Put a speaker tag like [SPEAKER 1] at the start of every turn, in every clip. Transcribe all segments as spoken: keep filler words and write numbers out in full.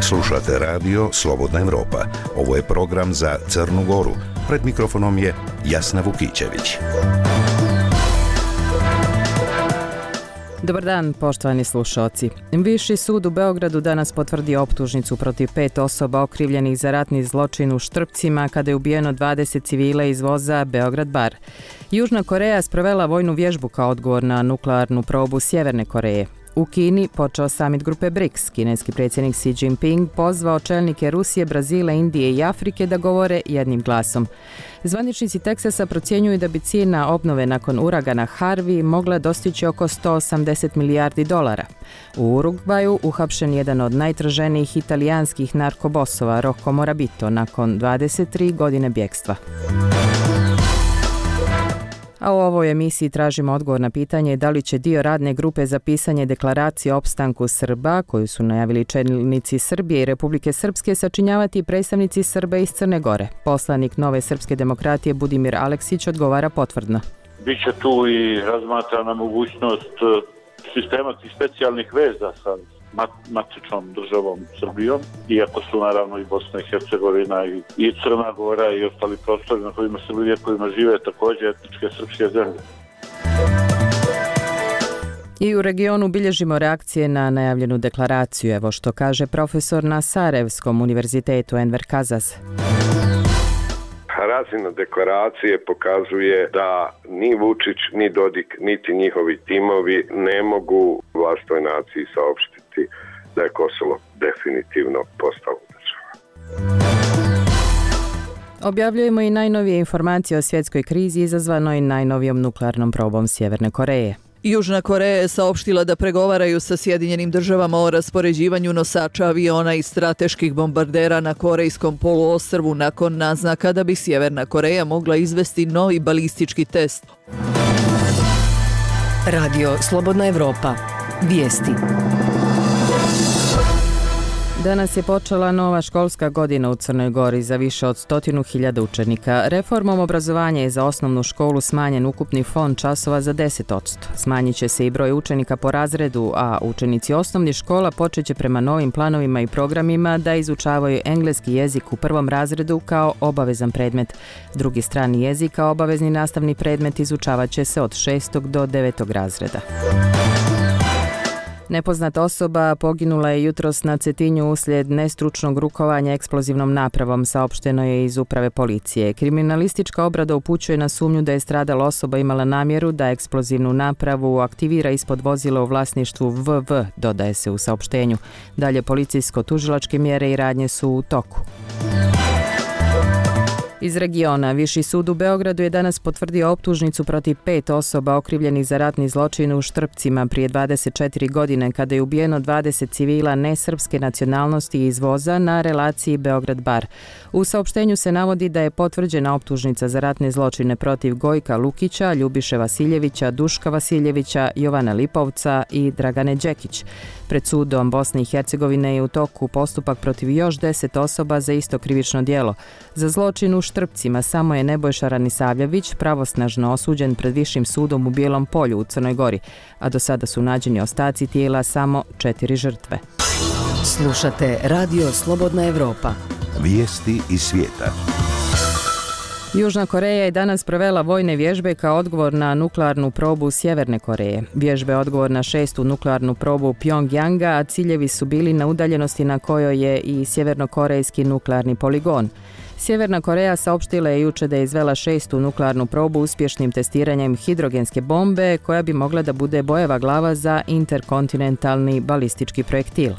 [SPEAKER 1] Slušate radio Slobodna Evropa. Ovo je program za Crnu Goru. Pred mikrofonom je Jasna Vukićević.
[SPEAKER 2] Dobar dan, poštovani slušalci. Viši sud u Beogradu danas potvrdio optužnicu protiv pet osoba okrivljenih za ratni zločin u Štrpcima kada je ubijeno dvadeset civila iz voza Beograd Bar. Južna Koreja sprovela vojnu vježbu kao odgovor na nuklearnu probu Sjeverne Koreje. U Kini počeo samit grupe BRICS. Kineski predsjednik Xi Jinping pozvao čelnike Rusije, Brazila, Indije i Afrike da govore jednim glasom. Zvaničnici Teksasa procjenjuju da bi cijena obnove nakon uragana Harvey mogla dostići oko sto osamdeset milijardi dolara. U Urugvaju uhapšen jedan od najtraženijih italijanskih narkobosova, Rocco Morabito, nakon dvadeset tri godine bjekstva. A u ovoj emisiji tražimo odgovor na pitanje da li će dio radne grupe za pisanje deklaracije o opstanku Srba, koju su najavili čelnici Srbije i Republike Srpske, sačinjavati predstavnici Srba iz Crne Gore. Poslanik Nove srpske demokratije Budimir Aleksić odgovara potvrdno.
[SPEAKER 3] Biće tu i razmatrana mogućnost sistematskih specijalnih veza sa matičnom državom Srbijom, iako su naravno i Bosna i Hercegovina i, i Crna Gora i ostali prostori na kojima Srbi vjekovima žive također etničke srpske zemlje.
[SPEAKER 2] I u regionu bilježimo reakcije na najavljenu deklaraciju. Evo što kaže profesor na Sarajevskom univerzitetu Enver Kazas.
[SPEAKER 4] Razina deklaracije pokazuje da ni Vučić, ni Dodik, niti njihovi timovi ne mogu vlastitoj naciji saopštiti da je Kosovo definitivno postalo država.
[SPEAKER 2] Objavljujemo i najnovije informacije o svjetskoj krizi izazvanoj najnovijom nuklearnom probom Sjeverne Koreje.
[SPEAKER 5] Južna Koreja je saopštila da pregovaraju sa Sjedinjenim državama o raspoređivanju nosača aviona i strateških bombardera na Korejskom poluostrvu nakon naznaka da bi Sjeverna Koreja mogla izvesti novi balistički test.
[SPEAKER 6] Radio Slobodna Evropa. Vijesti.
[SPEAKER 2] Danas je počela nova školska godina u Crnoj Gori za više od stotinu hiljada učenika. Reformom obrazovanja je za osnovnu školu smanjen ukupni fond časova za deset posto. Smanjit će se i broj učenika po razredu, a učenici osnovnih škola počet će prema novim planovima i programima da izučavaju engleski jezik u prvom razredu kao obavezan predmet. Drugi strani jezik kao obavezni nastavni predmet izučavat će se od šestog do devetog razreda. Nepoznata osoba poginula je jutros na Cetinju uslijed nestručnog rukovanja eksplozivnom napravom, saopšteno je iz uprave policije. Kriminalistička obrada upućuje na sumnju da je stradala osoba imala namjeru da eksplozivnu napravu aktivira ispod vozila u vlasništvu V V, dodaje se u saopštenju. Dalje policijsko-tužilačke mjere i radnje su u toku. Iz regiona, Viši sud u Beogradu je danas potvrdio optužnicu protiv pet osoba okrivljenih za ratni zločin u Štrpcima prije dvadeset četiri godine kada je ubijeno dvadeset civila nesrpske nacionalnosti iz voza na relaciji Beograd-Bar. U saopštenju se navodi da je potvrđena optužnica za ratne zločine protiv Gojka Lukića, Ljubiše Vasiljevića, Duška Vasiljevića, Jovana Lipovca i Dragane Đekić. Pred sudom Bosne i Hercegovine je u toku postupak protiv još deset osoba za isto krivično djelo. Za zločin u Štrpcima samo je Nebojša Ranisavljević pravosnažno osuđen pred Višim sudom u Bijelom Polju u Crnoj Gori, a do sada su nađeni ostaci tijela samo četiri žrtve.
[SPEAKER 6] Slušate Radio Slobodna Evropa.
[SPEAKER 1] Vijesti iz svijeta.
[SPEAKER 2] Južna Koreja je danas provela vojne vježbe kao odgovor na nuklearnu probu Sjeverne Koreje. Vježbe je odgovor na šestu nuklearnu probu Pjongjanga, a ciljevi su bili na udaljenosti na kojoj je i sjevernokorejski nuklearni poligon. Sjeverna Koreja saopštila je jučer da je izvela šestu nuklearnu probu uspješnim testiranjem hidrogenske bombe koja bi mogla da bude bojeva glava za interkontinentalni balistički projektil.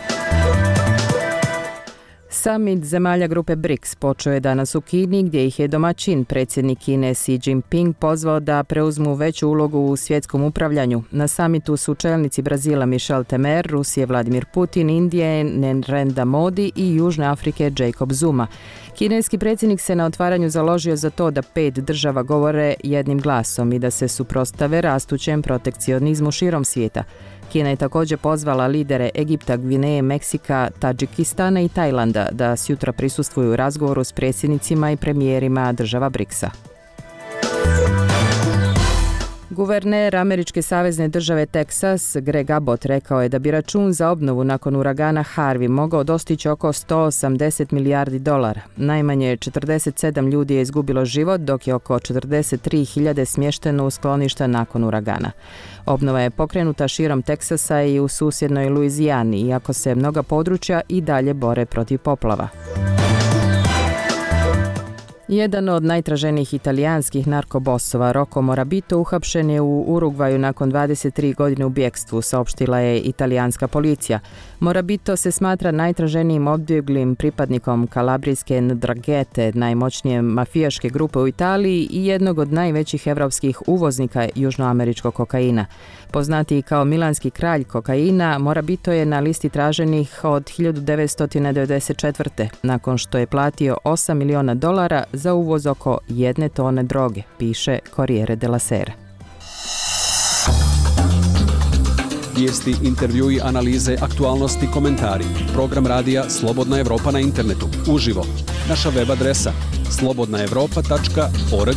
[SPEAKER 2] Samit zemalja grupe BRICS počeo je danas u Kini, gdje ih je domaćin predsjednik Kine Xi Jinping pozvao da preuzmu veću ulogu u svjetskom upravljanju. Na samitu su čelnici Brazila Michel Temer, Rusije Vladimir Putin, Indije Narendra Modi i Južne Afrike Jacob Zuma. Kineski predsjednik se na otvaranju založio za to da pet država govore jednim glasom i da se suprotstave rastućem protekcionizmu širom svijeta. Kina je također pozvala lidere Egipta, Gvineje, Meksika, Tadžikistana i Tajlanda da sjutra prisustvuju razgovoru s predsjednicima i premijerima država BRICS-a. Guverner američke savezne države Teksas, Greg Abbott, rekao je da bi račun za obnovu nakon uragana Harvey mogao dostići oko sto osamdeset milijardi dolara. Najmanje četrdeset sedam ljudi je izgubilo život, dok je oko četrdeset tri hiljade smješteno u skloništa nakon uragana. Obnova je pokrenuta širom Teksasa i u susjednoj Luizijani, iako se mnoga područja i dalje bore protiv poplava. Jedan od najtraženijih italijanskih narkobosova, Rocco Morabito, uhapšen je u Urugvaju nakon dvadeset tri godine u bjekstvu, saopštila je italijanska policija. Morabito se smatra najtraženijim odbjeglim pripadnikom kalabrijske Ndranghete, najmoćnije mafijaške grupe u Italiji i jednog od najvećih evropskih uvoznika južnoameričkog kokaina. Poznatiji kao milanski kralj kokaina, Morabito je na listi traženih od hiljadu devetsto devedeset četvrte. nakon što je platio osam miliona dolara za uvoz oko jedne tone droge, piše Corriere della Sera.
[SPEAKER 7] Vijesti, intervjui, analize, aktualnosti, komentari. Program radija Slobodna Evropa na internetu. Uživo. Naša web adresa slobodna evropa tačka org.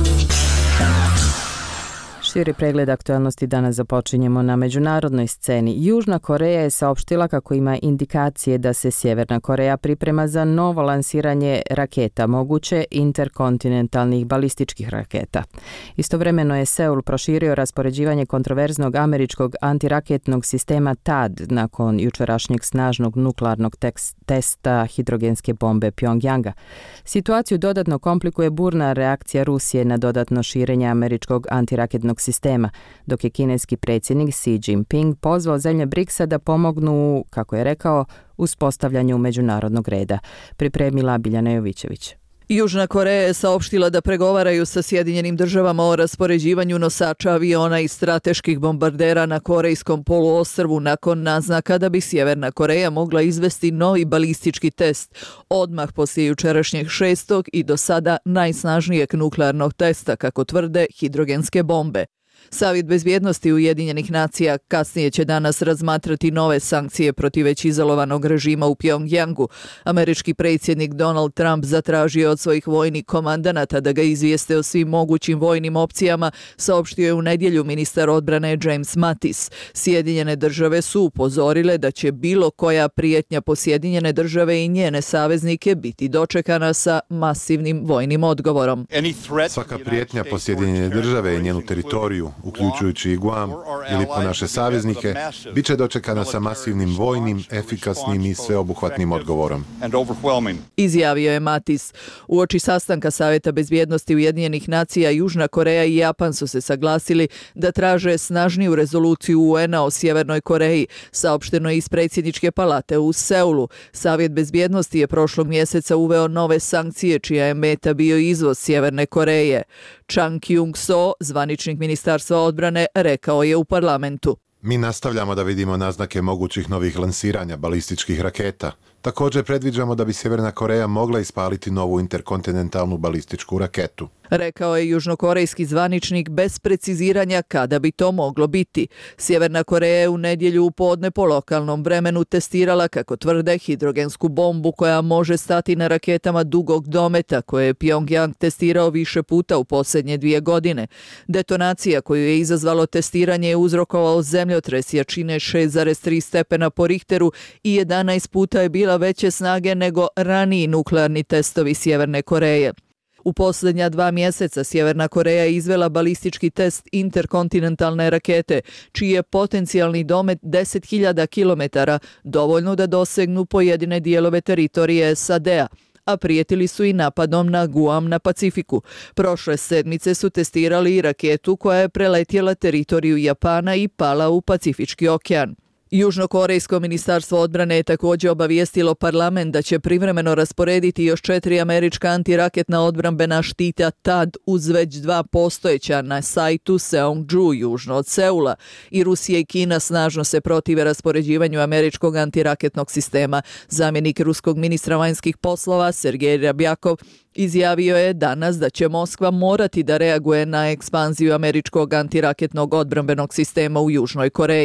[SPEAKER 2] Širi pregled aktualnosti danas započinjemo na međunarodnoj sceni. Južna Koreja je saopštila kako ima indikacije da se Sjeverna Koreja priprema za novo lansiranje raketa, moguće interkontinentalnih balističkih raketa. Istovremeno je Seul proširio raspoređivanje kontroverznog američkog antiraketnog sistema T A D nakon jučerašnjeg snažnog nuklearnog testa hidrogenske bombe Pjongjanga. Situaciju dodatno komplikuje burna reakcija Rusije na dodatno širenje američkog antiraketnog sistema, dok je kineski predsjednik Xi Jinping pozvao zemlje briksa da pomognu, kako je rekao, uspostavljanju međunarodnog reda. Pripremila Biljana Jovićević.
[SPEAKER 5] Južna Koreja je saopštila da pregovaraju sa Sjedinjenim državama o raspoređivanju nosača aviona i strateških bombardera na Korejskom poluostrvu nakon naznaka da bi Sjeverna Koreja mogla izvesti novi balistički test odmah poslije jučerašnjeg šestog i do sada najsnažnijeg nuklearnog testa, kako tvrde, hidrogenske bombe. Savjet bezbjednosti Ujedinjenih nacija kasnije će danas razmatrati nove sankcije protiv već izolovanog režima u Pjongjangu. Američki predsjednik Donald Trump zatražio od svojih vojnih komandanata da ga izvijeste o svim mogućim vojnim opcijama, saopštio je u nedjelju ministar odbrane James Mattis. Sjedinjene države su upozorile da će bilo koja prijetnja po Sjedinjene države i njene saveznike biti dočekana sa masivnim vojnim odgovorom.
[SPEAKER 8] Svaka prijetnja po Sjedinjene države i njenu teritoriju, uključujući i Guam ili po naše saveznike, bit će dočekana sa masivnim vojnim, efikasnim i sveobuhvatnim odgovorom.
[SPEAKER 5] Izjavio je Mattis. Uoči sastanka Savjeta bezbjednosti Ujedinjenih nacija, Južna Koreja i Japan su se saglasili da traže snažniju rezoluciju U N-a o Sjevernoj Koreji, saopšteno je iz predsjedničke palate u Seulu. Savjet bezbjednosti je prošlog mjeseca uveo nove sankcije čija je meta bio izvoz Sjeverne Koreje. Chang Kyung-so, zvaničnik Ministarstva odbrane, rekao je u parlamentu.
[SPEAKER 8] Mi nastavljamo da vidimo naznake mogućih novih lansiranja balističkih raketa. Također predviđamo da bi Sjeverna Koreja mogla ispaliti novu interkontinentalnu balističku raketu.
[SPEAKER 5] Rekao je južnokorejski zvaničnik bez preciziranja kada bi to moglo biti. Sjeverna Koreja je u nedjelju u podne po lokalnom vremenu testirala, kako tvrde, hidrogensku bombu koja može stati na raketama dugog dometa koje je Pjongjang testirao više puta u posljednje dvije godine. Detonacija koju je izazvalo testiranje je uzrokovao zemljotres jačine šest zarez tri stepena po Richteru i jedanaest puta je bila veće snage nego raniji nuklearni testovi Sjeverne Koreje. U posljednja dva mjeseca Sjeverna Koreja je izvela balistički test interkontinentalne rakete, čiji je potencijalni domet deset hiljada kilometara, dovoljno da dosegnu pojedine dijelove teritorije S A D-a, a prijetili su i napadom na Guam na Pacifiku. Prošle sedmice su testirali i raketu koja je preletjela teritoriju Japana i pala u Pacifički okean. Južnokorejsko ministarstvo odbrane je također obavijestilo parlament da će privremeno rasporediti još četiri američka antiraketna odbrambena štita T A D uz već dva postojeća na sajtu Seongju južno od Seula. I Rusija i Kina snažno se protive raspoređivanju američkog antiraketnog sistema. Zamjenik ruskog ministra vanjskih poslova Sergej Rabjakov izjavio je danas da će Moskva morati da reaguje na ekspanziju američkog antiraketnog odbrambenog sistema u Južnoj Koreji.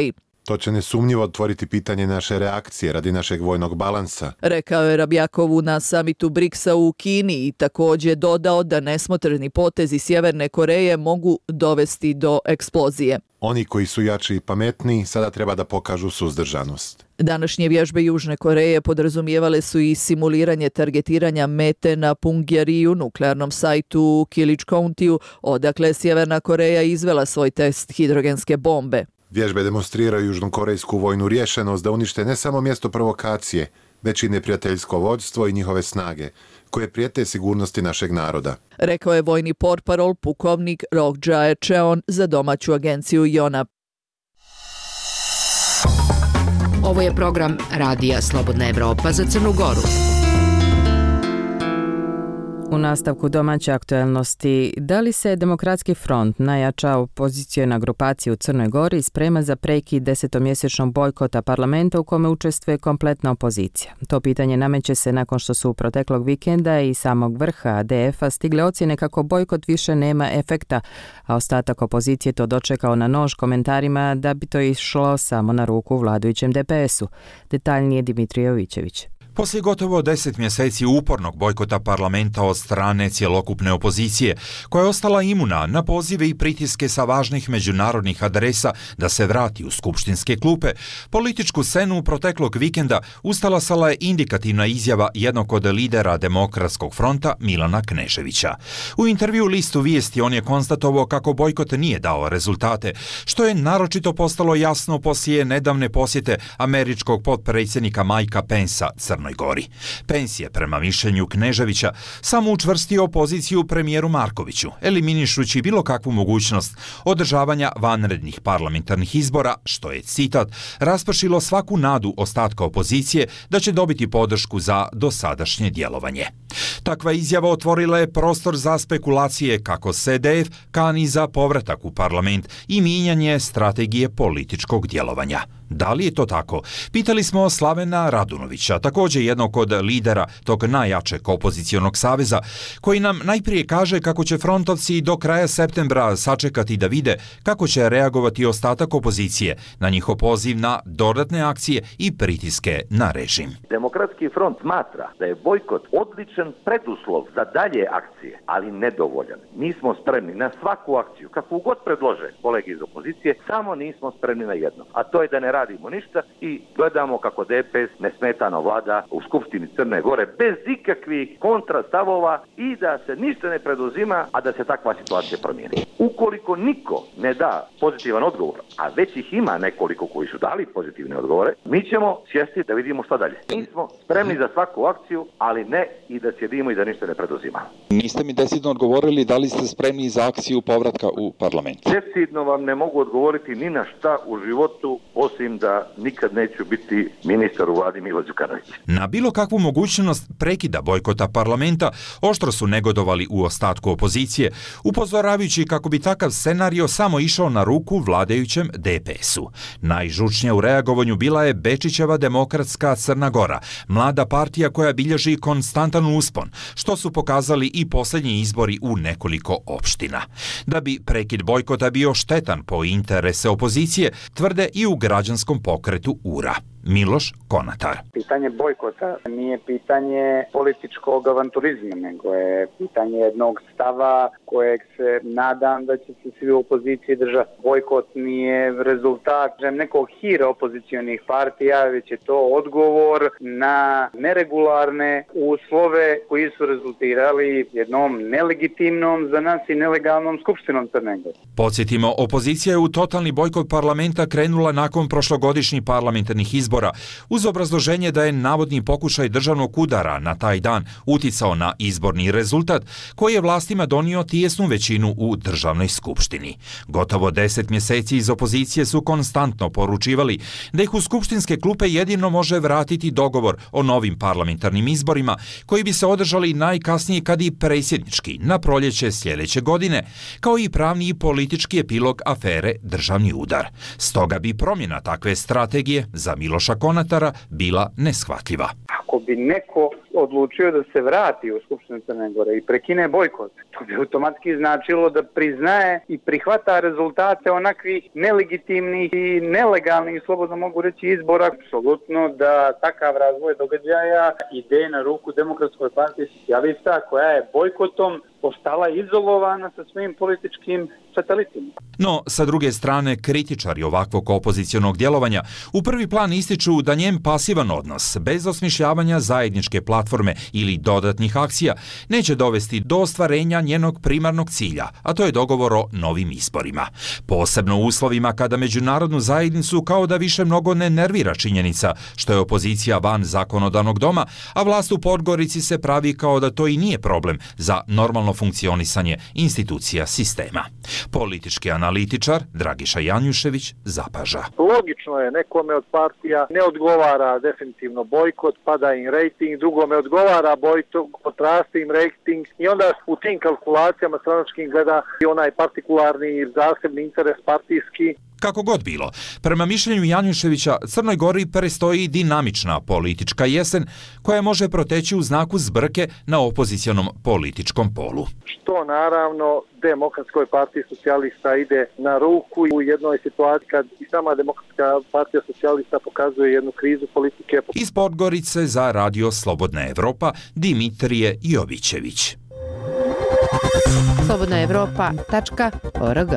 [SPEAKER 8] To će nesumnjivo otvoriti pitanje naše reakcije radi našeg vojnog balansa.
[SPEAKER 5] Rekao je Rabjakovu na samitu briksa u Kini i također dodao da nesmotreni potezi Sjeverne Koreje mogu dovesti do eksplozije.
[SPEAKER 8] Oni koji su jači i pametniji sada treba da pokažu suzdržanost.
[SPEAKER 5] Današnje vježbe Južne Koreje podrazumijevale su i simuliranje targetiranja mete na Punggye-riu, nuklearnom sajtu u Killage County-u, odakle Sjeverna Koreja izvela svoj test hidrogenske bombe.
[SPEAKER 8] Vježbe demonstriraju južnokorejsku vojnu rješenost da unište ne samo mjesto provokacije, već i neprijateljsko vođstvo i njihove snage, koje prijete sigurnosti našeg naroda.
[SPEAKER 5] Rekao je vojni portparol pukovnik Roh Jae-cheon za domaću agenciju Yonhap.
[SPEAKER 6] Ovo je program Radija Slobodna Evropa za Crnu Goru.
[SPEAKER 2] U nastavku domaće aktuelnosti, da li se Demokratski front, najjača opoziciona grupacija u Crnoj Gori, sprema za prekid desetomjesečnog bojkota parlamenta u kome učestvuje kompletna opozicija? To pitanje nameće se nakon što su proteklog vikenda i samog vrha D F-a stigle ocjene kako bojkot više nema efekta, a ostatak opozicije to dočekao na nož komentarima da bi to išlo samo na ruku vladajućem D P S-u. Detaljnije Dimitrije Jovićević.
[SPEAKER 9] Poslije gotovo deset mjeseci upornog bojkota parlamenta od strane cjelokupne opozicije, koja je ostala imuna na pozive i pritiske sa važnih međunarodnih adresa da se vrati u skupštinske klupe, političku scenu proteklog vikenda ustalasala je indikativna izjava jednog od lidera Demokratskog fronta Milana Kneževića. U intervju listu Vijesti on je konstatovao kako bojkot nije dao rezultate, što je naročito postalo jasno poslije nedavne posjete američkog potpredsjednika Mikea Pencea Crnoj Gori. Pence je, prema mišljenju Kneževića, samo učvrstio poziciju premijeru Markoviću, eliminišući bilo kakvu mogućnost održavanja vanrednih parlamentarnih izbora, što je, citat, raspršilo svaku nadu ostatka opozicije da će dobiti podršku za dosadašnje djelovanje. Takva izjava otvorila je prostor za spekulacije kako se D F kani za povratak u parlament i mijenjanje strategije političkog djelovanja. Da li je to tako? Pitali smo Slavena Radunovića, također jednog od lidera tog najjačeg opozicionog saveza, koji nam najprije kaže kako će frontovci do kraja septembra sačekati da vide kako će reagovati ostatak opozicije na njihov poziv na dodatne akcije i pritiske na režim.
[SPEAKER 10] Demokratski front smatra da je bojkot odličan preduslov za dalje akcije, ali nedovoljan. Nismo spremni na svaku akciju, kakvu god predlože kolege iz opozicije, samo nismo spremni na jedno, a to je da ne radimo ništa i gledamo kako D P S nesmetano vlada u Skupštini Crne Gore bez ikakvih kontrastavova i da se ništa ne preduzima, a da se takva situacija promijeni. Ukoliko niko ne da pozitivan odgovor, a već ih ima nekoliko koji su dali pozitivne odgovore, mi ćemo sjesti da vidimo šta dalje. Mi smo spremni za svaku akciju, ali ne i da sjedimo i da ništa ne preduzima.
[SPEAKER 11] Niste mi decidno odgovorili da li ste spremni za akciju povratka u parlament.
[SPEAKER 10] Decidno vam ne mogu odgovoriti ni na šta u životu, osim da nikad neću biti ministar u vladi Milo Đukanović.
[SPEAKER 9] Na bilo kakvu mogućnost prekida bojkota parlamenta oštro su negodovali u ostatku opozicije, upozoravajući kako bi takav scenario samo išao na ruku vladajućem D P S-u. Najžučnija u reagovanju bila je Bečićeva Demokratska Crna Gora, mlada partija koja bilježi konstantan uspon, što su pokazali i posljednji izbori u nekoliko opština. Da bi prekid bojkota bio štetan po interese opozicije, tvrde i u građanskom pokretu U R A. Miloš Konatar.
[SPEAKER 12] Pitanje bojkota nije pitanje političkog avanturizma, nego je pitanje jednog stava kojeg se nadam da će se svi u opoziciji držati. Bojkot nije rezultat nekog hira opozicionih partija, već je to odgovor na neregularne uslove koji su rezultirali jednom nelegitimnom, za nas i nelegalnom skupštinom Crne Gore.
[SPEAKER 9] Podsjetimo, opozicija je u totalni bojkot parlamenta krenula nakon prošlogodišnjih parlamentarnih izbora, uz obrazloženje da je navodni pokušaj državnog udara na taj dan uticao na izborni rezultat koji je vlastima donio tijesnu većinu u državnoj skupštini. Gotovo deset mjeseci iz opozicije su konstantno poručivali da ih u skupštinske klupe jedino može vratiti dogovor o novim parlamentarnim izborima koji bi se održali najkasnije kad i predsjednički na proljeće sljedeće godine, kao i pravni i politički epilog afere Državni udar. Stoga bi promjena takve strategije za Miloša Konatara bila neshvatljiva.
[SPEAKER 12] Ako bi neko odlučio da se vrati u Skupštinu Crne Gore i prekine bojkot, to bi automatski značilo da priznaje i prihvata rezultate onakvih nelegitimnih i nelegalnih, slobodno mogu reći, izbora. Apsolutno da takav razvoj događaja ide na ruku Demokratskoj partiji socijalista, koja je bojkotom postala izolovana sa svojim političkim satelitima.
[SPEAKER 9] No, sa druge strane, kritičari ovakvog opozicionog djelovanja u prvi plan ističu da njen pasivan odnos, bez osmišljavanja zajedničke platforme ili dodatnih akcija, neće dovesti do ostvarenja njenog primarnog cilja, a to je dogovor o novim izborima. Posebno u uslovima kada međunarodnu zajednicu kao da više mnogo ne nervira činjenica što je opozicija van zakonodavnog doma, a vlast u Podgorici se pravi kao da to i nije problem za normalno funkcionisanje institucija sistema. Politički analitičar Dragiša Janjušević zapaža.
[SPEAKER 13] Logično je, nekome od partija ne odgovara definitivno bojkot, pada im rejting, drugome odgovara bojkot, raste im rejting i onda u tim kalkulacijama stranačkim gleda i onaj partikularni zasebni interes partijski.
[SPEAKER 9] Kako god bilo, prema mišljenju Janjuševića, Crnoj Gori prestoji dinamična politička jesen koja može proteći u znaku zbrke na opozicionom političkom polu.
[SPEAKER 13] Što naravno Demokratskoj partiji socijalista ide na ruku u jednoj situaciji kad i sama Demokratska partija socijalista pokazuje jednu krizu politike.
[SPEAKER 9] Iz Podgorice za Radio Slobodna Evropa, Dimitrije Jovićević.
[SPEAKER 6] slobodna evropa tačka org.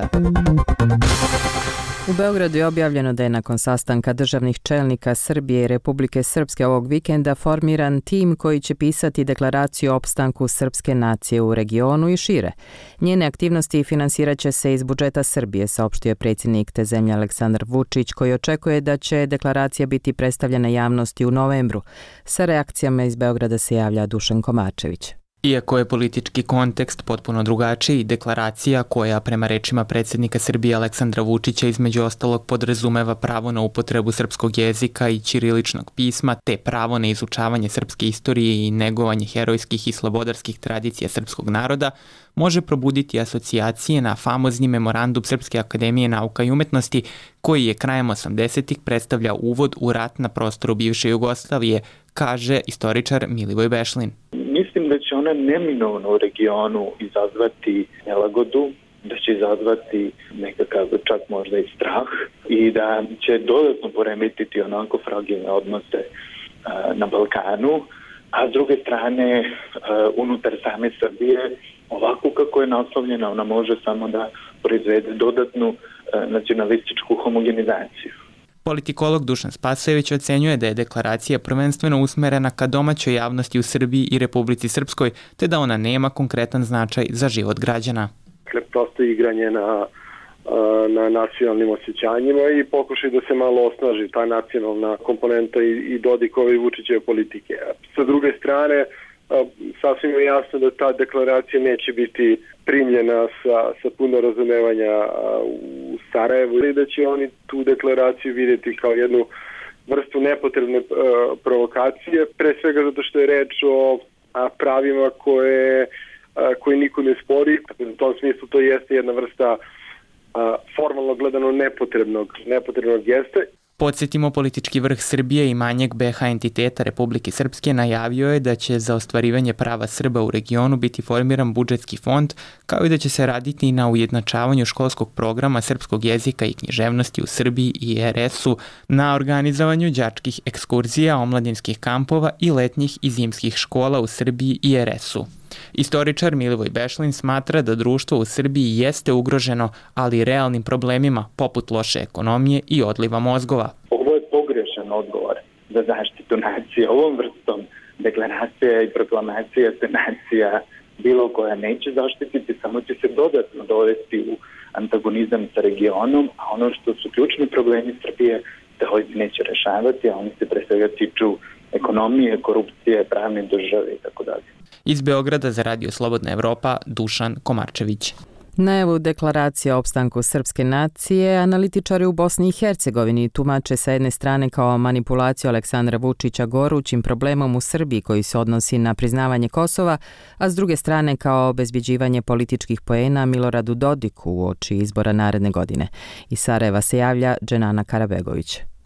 [SPEAKER 2] U Beogradu je objavljeno da je nakon sastanka državnih čelnika Srbije i Republike Srpske ovog vikenda formiran tim koji će pisati deklaraciju o opstanku srpske nacije u regionu i šire. Njene aktivnosti finansirat će se iz budžeta Srbije, saopštio je predsjednik te zemlje Aleksandar Vučić, koji očekuje da će deklaracija biti predstavljena javnosti u novembru. Sa reakcijama iz Beograda se javlja Dušan Komačević.
[SPEAKER 14] Iako je politički kontekst potpuno drugačiji, deklaracija koja prema rečima predsjednika Srbije Aleksandra Vučića između ostalog podrazumeva pravo na upotrebu srpskog jezika i ćiriličnog pisma, te pravo na izučavanje srpske istorije i negovanje herojskih i slobodarskih tradicija srpskog naroda, može probuditi asocijacije na famozni memorandum Srpske akademije nauka i umetnosti, koji je krajem osamdesetih predstavlja uvod u rat na prostoru bivše Jugoslavije, kaže istoričar Milivoj Bešlin.
[SPEAKER 15] Mislim da će ona neminovno u regionu izazvati nelagodu, da će izazvati nekakav čak možda i strah i da će dodatno poremetiti onako fragilne odnose uh, na Balkanu, a s druge strane uh, unutar same Srbije ovako kako je naslovljena ona može samo da proizvede dodatnu uh, nacionalističku homogenizaciju.
[SPEAKER 14] Politikolog Dušan Spasojević ocenjuje da je deklaracija prvenstveno usmerena ka domaćoj javnosti u Srbiji i Republici Srpskoj, te da ona nema konkretan značaj za život građana.
[SPEAKER 13] Dakle, prosto igranje na, na nacionalnim osjećanjima i pokušaj da se malo osnaži ta nacionalna komponenta i, i Dodikove i Vučićeve politike. Sa druge strane, sasvim je jasno da ta deklaracija neće biti primljena sa, sa puno razumevanja u Sarajevu i da će oni tu deklaraciju vidjeti kao jednu vrstu nepotrebne uh, provokacije, pre svega zato što je reč o a, pravima koje, a, koje niko ne spori. U tom smislu to jeste jedna vrsta a, formalno gledano nepotrebnog, nepotrebnog gesta.
[SPEAKER 14] Podsjetimo, politički vrh Srbije i manjeg be ha entiteta Republike Srpske najavio je da će za ostvarivanje prava Srba u regionu biti formiran budžetski fond, kao i da će se raditi na ujednačavanju školskog programa srpskog jezika i književnosti u Srbiji i er es-u, na organizovanju đačkih ekskurzija, omladinskih kampova i letnjih i zimskih škola u Srbiji i er es-u. Istoričar Milivoj Bešlin smatra da društvo u Srbiji jeste ugroženo, ali realnim problemima poput loše ekonomije i odliva mozgova.
[SPEAKER 15] Ovo je pogrešan odgovor za zaštitu nacije. Ovom vrstom deklaracija i proklamacija se nacija bilo koja neće zaštititi, samo će se dodatno dovesti u antagonizam sa regionom, a ono što su ključni problemi Srbije se ovdje neće rešavati, a oni se pre svega tiču ekonomije, korupcije, pravne države i tako dalje.
[SPEAKER 14] Iz Beograda za Radio Slobodna Evropa, Dušan Komarčević.
[SPEAKER 2] Najavu deklaracije o opstanku srpske nacije analitičari u Bosni i Hercegovini tumače sa jedne strane kao manipulaciju Aleksandra Vučića gorućim problemom u Srbiji koji se odnosi na priznavanje Kosova, a s druge strane kao obezbjeđivanje političkih poena Miloradu Dodiku uoči izbora naredne godine. Iz Sarajeva se javlja Dženana Karabegović.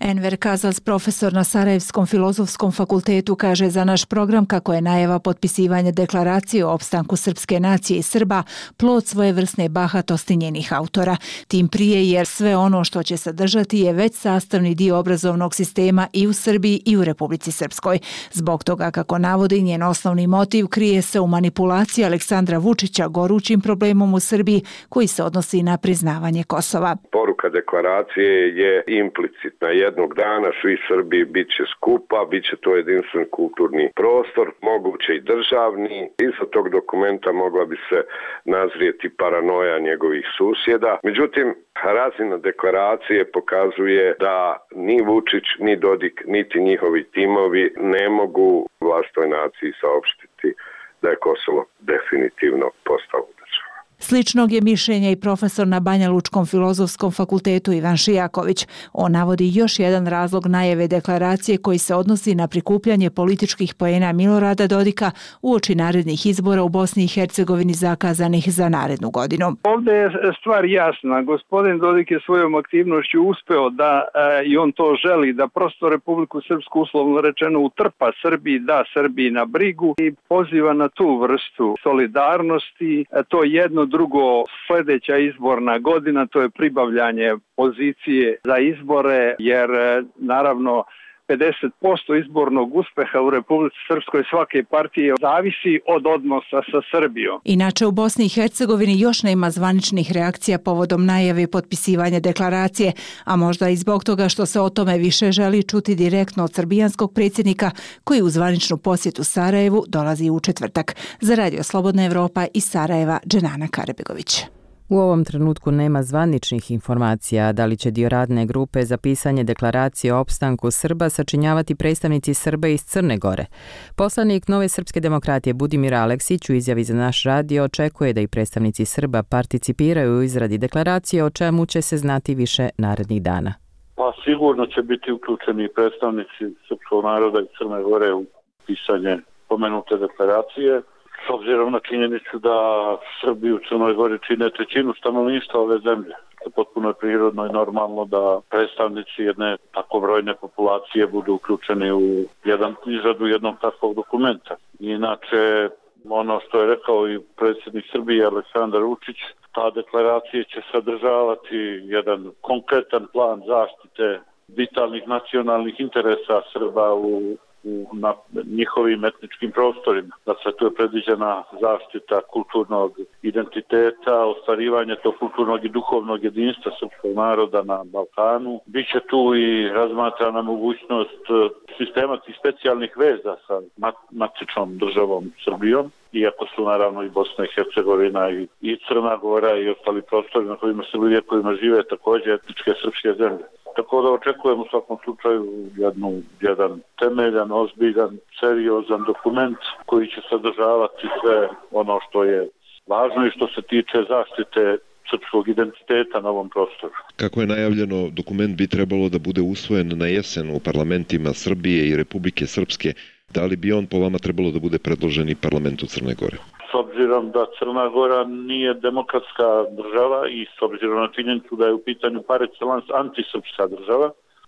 [SPEAKER 16] Enver Kazas, profesor na Sarajevskom filozofskom fakultetu, kaže za naš program kako je najava potpisivanja deklaracije o opstanku srpske nacije i Srba plod svojevrsne bahatosti njenih autora. Tim prije jer sve ono što će sadržati je već sastavni dio obrazovnog sistema i u Srbiji i u Republici Srpskoj. Zbog toga, kako navodi, njen osnovni motiv krije se u manipulaciji Aleksandra Vučića gorućim problemom u Srbiji koji se odnosi na priznavanje Kosova.
[SPEAKER 4] Poruka deklaracije je implicitna. Jednog dana svi Srbi bit će skupa, bit će to jedinstven kulturni prostor, moguće i državni. Iza tog dokumenta mogla bi se nazrijeti paranoja njegovih susjeda. Međutim, razina deklaracije pokazuje da ni Vučić, ni Dodik, niti njihovi timovi ne mogu vlastnoj naciji saopštiti da je Kosovo definitivno postalo država.
[SPEAKER 16] Sličnog je mišljenja i profesor na Banja Lučkom filozofskom fakultetu Ivan Šijaković. On navodi još jedan razlog najave deklaracije koji se odnosi na prikupljanje političkih poena Milorada Dodika uoči narednih izbora u Bosni i Hercegovini zakazanih za narednu godinu.
[SPEAKER 17] Ovdje je stvar jasna. Gospodin Dodik je svojom aktivnošću uspeo da, i on to želi, da prosto Republiku Srpsku uslovno rečeno utrpa Srbiji, da Srbiji na brigu i poziva na tu vrstu solidarnosti. To jedno drugo, sljedeća izborna godina, to je pribavljanje pozicije za izbore, jer naravno pedeset posto izbornog uspeha u Republici Srpskoj svake partije zavisi od odnosa sa Srbijom.
[SPEAKER 16] Inače, u Bosni i Hercegovini još nema zvaničnih reakcija povodom najave potpisivanja deklaracije, a možda i zbog toga što se o tome više želi čuti direktno od srbijanskog predsjednika koji u zvaničnu posjetu Sarajevu dolazi u četvrtak. Za Radio Slobodna Evropa iz Sarajeva, Dženana Karabegović.
[SPEAKER 2] U ovom trenutku nema zvaničnih informacija da li će dio radne grupe za pisanje deklaracije o opstanku Srba sačinjavati predstavnici Srba iz Crne Gore. Poslanik Nove srpske demokratije Budimir Aleksić u izjavi za naš radio očekuje da i predstavnici Srba participiraju u izradi deklaracije, o čemu će se znati više narednih dana.
[SPEAKER 3] Pa sigurno će biti uključeni predstavnici srpskog naroda iz Crne Gore u pisanje pomenute deklaracije. S obzirom na činjenicu da Srbi u Crnoj Gori čine trećinu stanovništva ove zemlje, potpuno je prirodno i normalno da predstavnici jedne tako brojne populacije budu uključeni u jedan, izradu jednog takvog dokumenta. Inače, ono što je rekao i predsjednik Srbije Aleksandar Vučić, ta deklaracija će sadržavati jedan konkretan plan zaštite vitalnih nacionalnih interesa Srba u na njihovim etničkim prostorima. Dakle, tu je predviđena zaštita kulturnog identiteta, ostvarivanje tog kulturnog i duhovnog jedinstva srpskog naroda na Balkanu. Biće tu i razmatrana mogućnost sistema tih specijalnih veza sa matičnom državom Srbijom, iako su naravno i Bosna i Hercegovina i, i Crna Gora i ostali prostori na kojima Srbi vjekovima žive također etničke srpske zemlje. Tako da očekujem u svakom slučaju jednu, jedan temeljan, ozbiljan, seriozan dokument koji će sadržavati sve ono što je važno i što se tiče zaštite srpskog identiteta na ovom prostoru.
[SPEAKER 18] Kako je najavljeno, dokument bi trebalo da bude usvojen na jesen u parlamentima Srbije i Republike Srpske. Da li bi on po vama trebalo da bude predložen i parlamentu Crne Gore?
[SPEAKER 3] S obzirom da Crna Gora nije demokratska država i s obzirom na činjenicu da je u pitanju par excellence antisrpska država,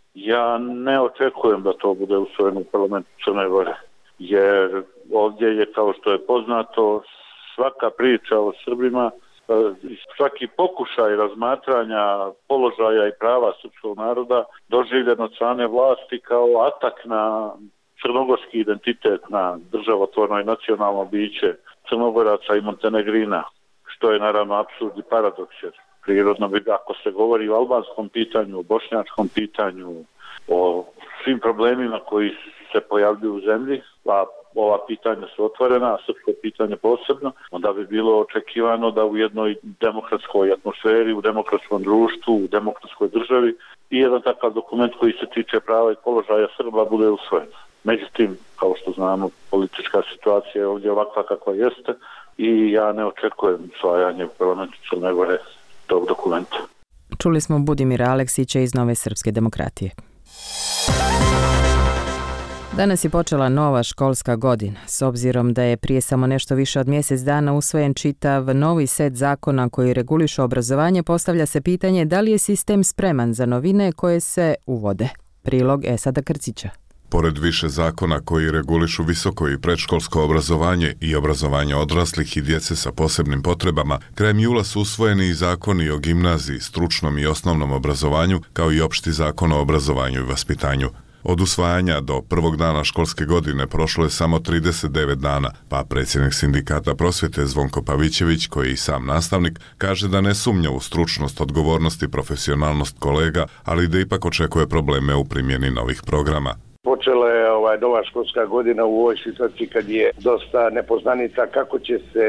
[SPEAKER 3] ja ne očekujem da to bude usvojeno u parlamentu Crne Gore. Jer ovdje je, kao što je poznato, svaka priča o Srbima, svaki pokušaj razmatranja položaja i prava srpskog naroda doživljen od strane vlasti kao atak na crnogorski identitet, na državotvorno i nacionalno biće Crnogoraca i Montenegrina, što je naravno apsurd i paradoks. Prirodno bi, ako se govori o albanskom pitanju, o bošnjačkom pitanju, o svim problemima koji se pojavljuju u zemlji, a ova pitanja su otvorena, a srpsko pitanje posebno, onda bi bilo očekivano da u jednoj demokratskoj atmosferi, u demokratskom društvu, u demokratskoj državi i jedan takav dokument koji se tiče prava i položaja Srba bude usvojen. Međutim, kao što znamo, politička situacija je ovdje ovakva kakva jeste i ja ne očekujem usvajanje u parlamentu Crne Gore tog dokumenta.
[SPEAKER 2] Čuli smo Budimira Aleksića iz Nove srpske demokratije. Danas je počela nova školska godina. S obzirom da je prije samo nešto više od mjesec dana usvojen čitav novi set zakona koji regulišu obrazovanje, postavlja se pitanje da li je sistem spreman za novine koje se uvode. Prilog Esada Krcića.
[SPEAKER 19] Pored više zakona koji regulišu visoko i predškolsko obrazovanje i obrazovanje odraslih i djece sa posebnim potrebama, krajem jula su usvojeni i zakoni o gimnaziji, stručnom i osnovnom obrazovanju, kao i opšti zakon o obrazovanju i vaspitanju. Od usvajanja do prvog dana školske godine prošlo je samo trideset devet dana, pa predsjednik sindikata prosvjete Zvonko Pavićević, koji je i sam nastavnik, kaže da ne sumnja u stručnost, odgovornost i profesionalnost kolega, ali da ipak očekuje probleme u primjeni novih programa.
[SPEAKER 20] Počela je ovaj, nova školska godina u ovoj situaciji kad je dosta nepoznanica kako će se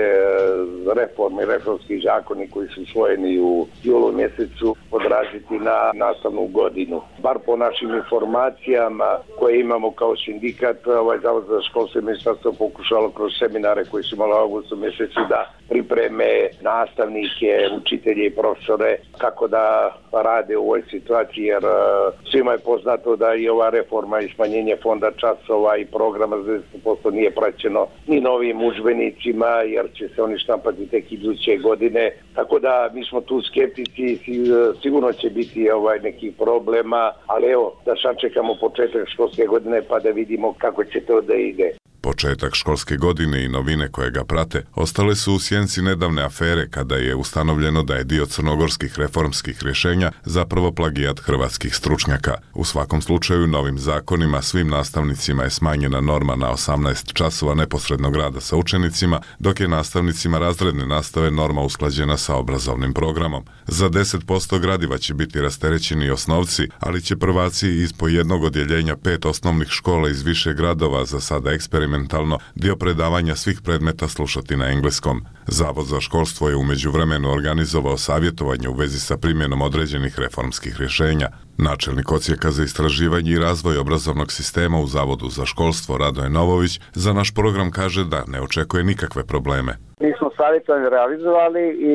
[SPEAKER 20] reforme i reformski zakoni koji su usvojeni u julu mjesecu odraziti na nastavnu godinu. Bar po našim informacijama koje imamo kao sindikat, ovaj Zavod za školstvo i ministarstvo pokušalo kroz seminare koji su imali u avgustu mjesecu da pripreme nastavnike, učitelje i profesore kako da rade u ovoj situaciji, jer svima je poznato da i ova reforma i smanjenje fonda časova i programa za deset posto nije praćeno ni novim udžbenicima, jer će se oni štampati tek iduće godine. Tako da mi smo tu skeptici, sigurno će biti ovaj nekih problema, ali evo da sačekamo početak školske godine pa da vidimo kako će to da ide.
[SPEAKER 19] Početak školske godine i novine koje ga prate ostale su u sjenci nedavne afere kada je ustanovljeno da je dio crnogorskih reformskih rješenja zapravo plagijat hrvatskih stručnjaka. U svakom slučaju novim zakonima svim nastavnicima je smanjena norma na osamnaest časova neposrednog rada sa učenicima, dok je nastavnicima razredne nastave norma usklađena sa obrazovnim programom. Za deset posto gradiva će biti rasterećeni osnovci, ali će prvaci iz po jednog odjeljenja pet osnovnih škola iz više gradova za sada eksperimentalno dio predavanja svih predmeta slušati na engleskom. Zavod za školstvo je u međuvremenu organizovao savjetovanje u vezi sa primjenom određenih reformskih rješenja. Načelnik odsjeka za istraživanje i razvoj obrazovnog sistema u Zavodu za školstvo Radoje Novović za naš program kaže da ne očekuje nikakve probleme.
[SPEAKER 12] Mi smo savjetovanje realizovali i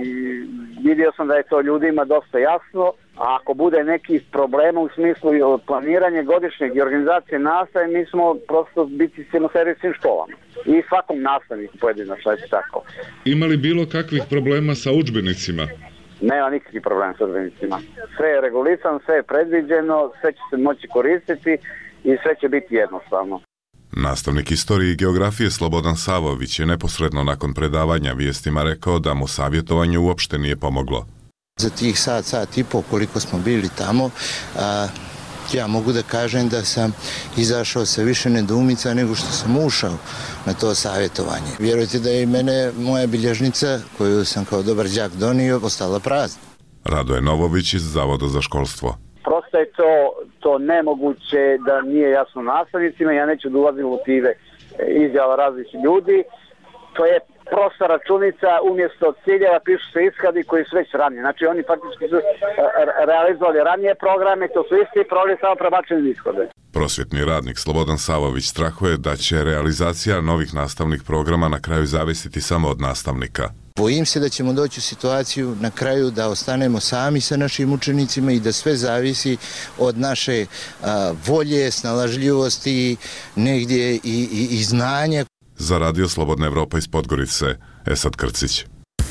[SPEAKER 12] vidio sam da je to ljudima dosta jasno. A ako bude nekih problema u smislu planiranja godišnjeg i organizacije nastave, mi smo prosto biti ćemo servis svim školama i svakom nastavniku pojedinačno, je tako.
[SPEAKER 19] Ima li bilo kakvih problema sa udžbenicima?
[SPEAKER 12] Nema nikakvih problema sa udžbenicima. Sve je regulisano, sve je predviđeno, sve će se moći koristiti i sve će biti jednostavno.
[SPEAKER 19] Nastavnik istorije i geografije Slobodan Savović je neposredno nakon predavanja vijestima rekao da mu savjetovanje uopšte nije pomoglo.
[SPEAKER 21] Za tih sat, sat i pol koliko smo bili tamo, a, ja mogu da kažem da sam izašao sa više nedoumica nego što sam ušao na to savjetovanje. Vjerujte da je i mene moja bilježnica, koju sam kao dobar đak donio, ostala prazna.
[SPEAKER 19] Radoje Novović iz Zavoda za školstvo.
[SPEAKER 12] Prosto je to, to nemoguće da nije jasno nastavnicima, ja neću da ulazim u motive izjava različitih ljudi. To je prosta računica, umjesto ciljeva pišu se ishodi koji su već ranije. Znači oni faktički su realizovali ranije programe, to su isti programi, samo prebačeni ishode.
[SPEAKER 19] Prosvjetni radnik Slobodan Savović strahuje da će realizacija novih nastavnih programa na kraju zavisiti samo od nastavnika.
[SPEAKER 21] Bojim se da ćemo doći u situaciju na kraju da ostanemo sami sa našim učenicima i da sve zavisi od naše a, volje, snalažljivosti, negdje i, i, i znanja.
[SPEAKER 19] Za Radio Slobodna Evropa iz Podgorice, Esad Krcić.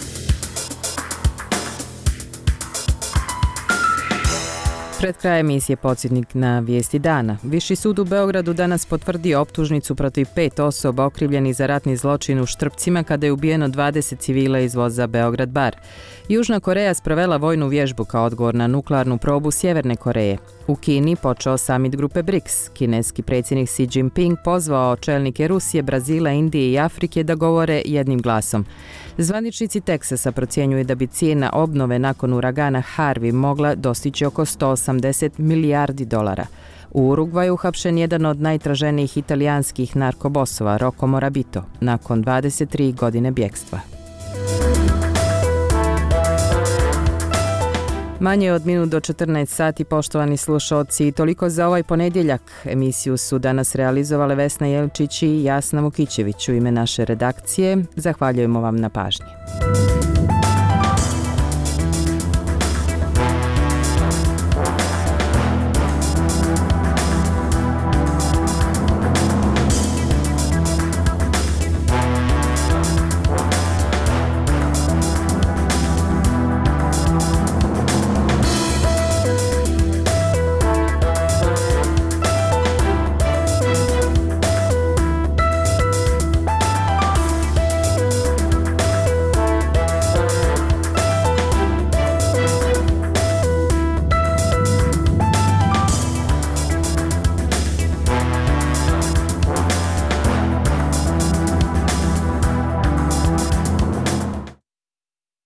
[SPEAKER 2] Pred krajem emisije podsjetnik na vijesti dana. Viši sud u Beogradu danas potvrdio optužnicu protiv pet osoba okrivljenih za ratni zločin u Štrpcima kada je ubijeno dvadeset civila iz voza Beograd Bar. Južna Koreja sprovela vojnu vježbu kao odgovor na nuklearnu probu Sjeverne Koreje. U Kini počeo samit grupe BRICS. Kineski predsjednik Xi Jinping pozvao čelnike Rusije, Brazila, Indije i Afrike da govore jednim glasom. Zvaničnici Teksasa procjenjuju da bi cijena obnove nakon uragana Harvey mogla dostići oko sto osamdeset milijardi dolara. U Urugvaju uhapšen jedan od najtraženijih italijanskih narkobosova, Rocco Morabito, nakon dvadeset tri godine bjekstva. Manje od minut do četrnaest sati, poštovani slušalci, toliko za ovaj ponedjeljak. Emisiju su danas realizovale Vesna Jelčić i Jasna Vukićević. U ime naše redakcije zahvaljujemo vam na pažnji.